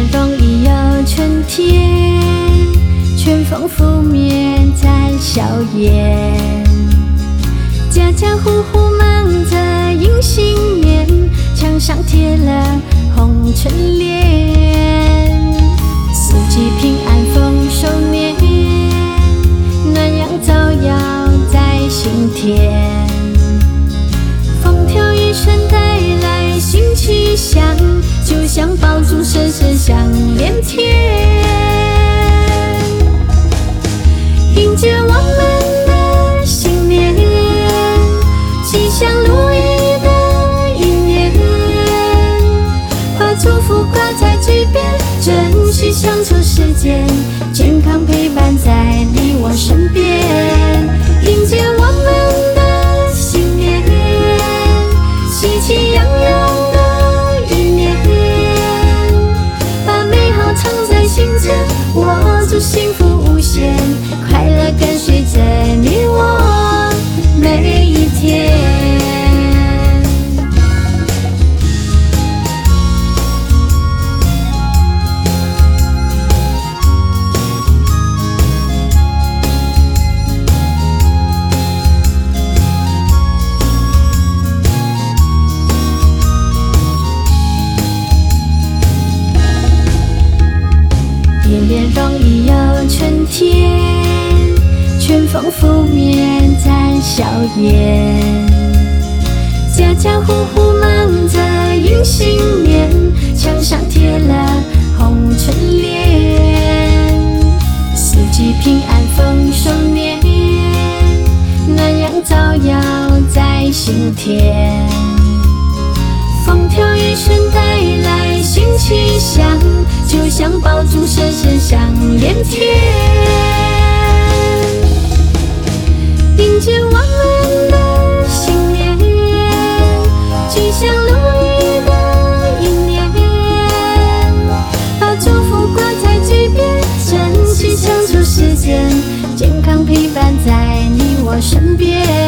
年容易有春天，春风拂面展笑颜。家家户户忙着迎新年，墙上贴了红春联。四季平安丰收年，暖阳照耀在心田。风调雨顺带来新气象，就像爆竹声声响连天，迎接我们的新年，吉祥如意的一年。把祝福挂在嘴边，珍惜相处时间，健康陪伴在你我身边。迎接我们的新年，喜气洋洋的一年。把美好藏在心间，握住幸福无限，快乐跟随着你我每一天。年年容易有春天，春风拂面展笑颜。家家户户忙着迎新年，墙上贴了红春联。四季平安丰收年，暖阳照耀在心田。风调雨顺带来新气象，就像爆竹声声响连天。迎接我们的新年，吉祥如意的一年。把祝福挂在嘴边，珍惜相处时间，健康陪伴在你我身边。